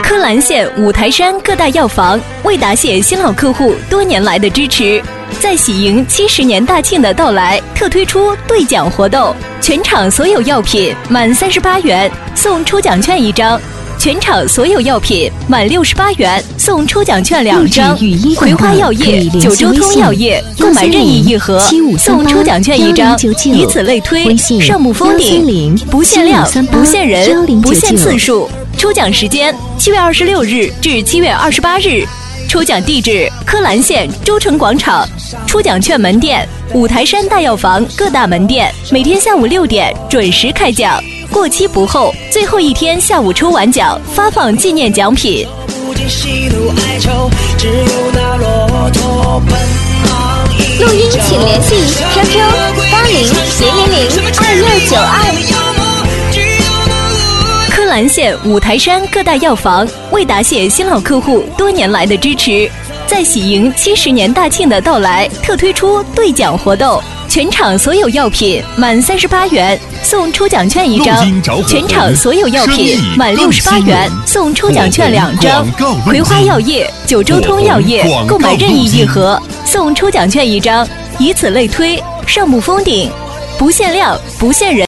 柯兰县五台山各大药房为答谢新老客户多年来的支持，在喜迎70年大庆的到来，特推出兑奖活动，全场所有药品满38元送抽奖券1张，全场所有药品满68元送抽奖券2张。葵花药业、九州通药业购买任意一盒送抽奖券1张，以此类推，上不封顶，不限量、不限人、不限次数。抽奖时间7月26日至7月28日，抽奖地址柯兰县州城广场，抽奖券门店五台山大药房各大门店，每天下午6点准时开奖，过期不候，最后一天下午抽完奖发放纪念奖品。 录音请联系 QQ80000222。 柯兰县五台山各大药房为答谢新老客户多年来的支持，在喜迎70年大庆的到来，特推出兑奖活动，全场所有药品满38元送抽奖券1张，全场所有药品满68元送抽奖券2张。葵花药业、九州通药业购买任意一盒送抽奖券1张，以此类推，上不封顶，不限量、不限人。